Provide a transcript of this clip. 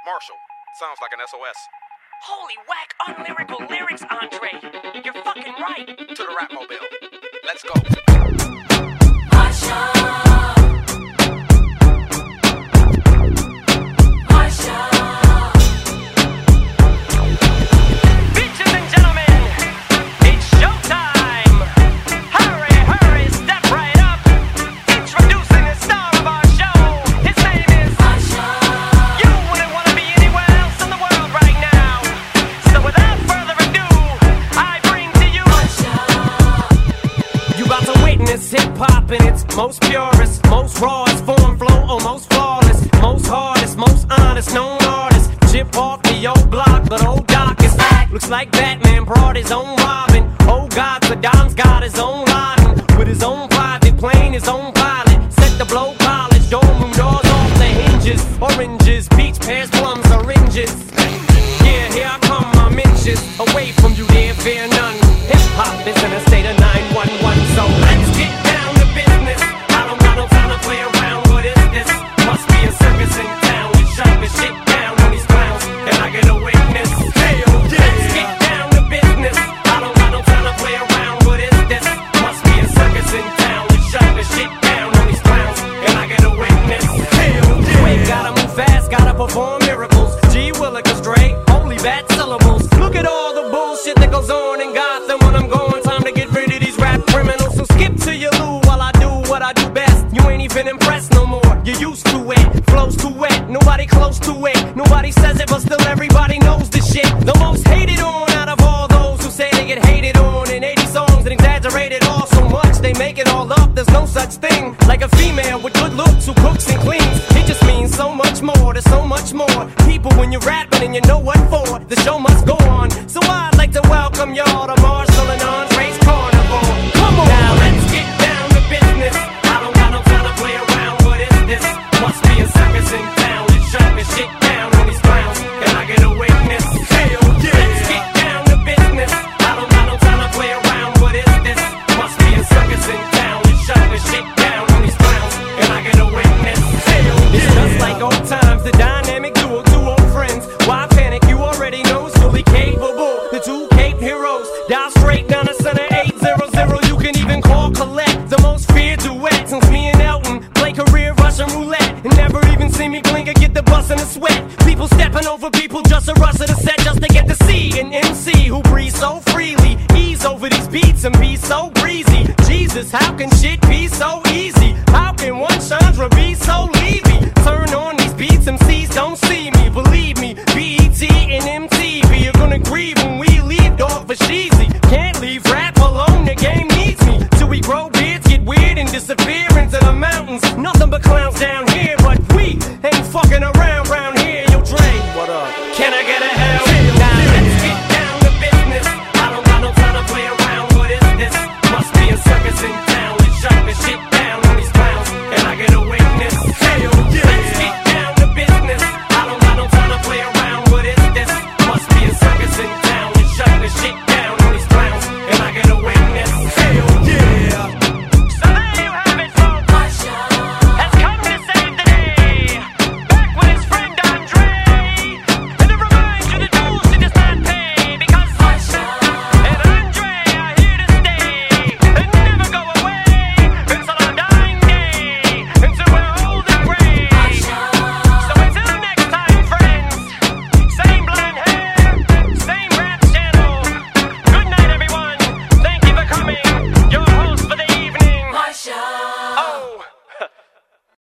Marshall, sounds like an SOS. Holy whack, unlyrical lyrics, Andre. You're fucking right. To the rap mobile. Let's go. Bitches and gentlemen, it's showtime. Hurry, hurry, step right up. Introducing the star of our show. His name is Usher. You wouldn't want to be anywhere else in the world right now. So without further ado, I bring to you Usher. You about to witness hip-hop in its most purest, most rawest form, flow almost flawless, most hardest, most honest, known artist. Chip off the old block, but old Doc is back. Looks like Batman brought his own Robin. Oh God, Saddam's got his own Laden. With his own private plane, his own pilot. Set to blow college, dorm room doors off the hinges. Oranges, peach, pears, plums, oranges. Yeah, here I come, I'm inches away from you, there, fear none. Hip-hop is in a state of 911, so let's get down to business. I don't got no time to play around, what is this? Must be a circus in town. We shut the shit down on these clowns, and I get a witness. Hell yeah. Let's get down to business. I don't got no time to play around, what is this? Must be a circus in town. We shut the shit down on these clowns, and I get a witness. Hell yeah. Wait, gotta move fast, gotta perform miracles. G. Willikers, Dre, holy bad syllables. Look at all the bullshit that goes on in Gotham when I'm going. Time to get rid of these rap criminals. So skip to your loo while I do what I do best. You ain't even impressed no more. You're used to it. Flow's too wet. Nobody close to it. Nobody says it, but still everybody knows the shit. The most hated on out of all those who say they get hated on in 80 songs and exaggerated all so much they make it all up. There's no such thing like a female with good looks who cooks and cleans. It just means so much more. There's so much more people when you're rapping and you know what for. The show must go on. So I'd like to welcome y'all to Marshall and Andre's Carnival. Come on. Now let's get down to business. I don't got no time to play around. What is this? Must be a circus in town. Let's shut this shit down on these clowns, and I get a witness. Hell yeah. Let's get down to business. I don't got no time to play around. What is this? Must be a circus in town. Let's shut this shit down on these clowns, and I get a witness. Hell yeah. It's just like old times, the dynamic duo, two old friends. Why panic? You already know it's fully capable. The two Cape heroes, dial straight down the center 800. You can even call collect the most feared duet since me and Elton play career Russian roulette and never even see me blink or get the bus in a sweat. People stepping over people just to rush to the set just to get to see an MC who breathes so freely, ease over these beats and be so breezy. Jesus, how can shit be so easy? How can one Chandra be so leavy? Turn on these beats, MCs don't see me. Believe me, BET and MTV are gonna grieve when we leave, dog, for sheezy. Can't leave rap alone, the game needs me. Till we grow beards, get weird and disappear into the mountains. Nothing but clowns down here, but we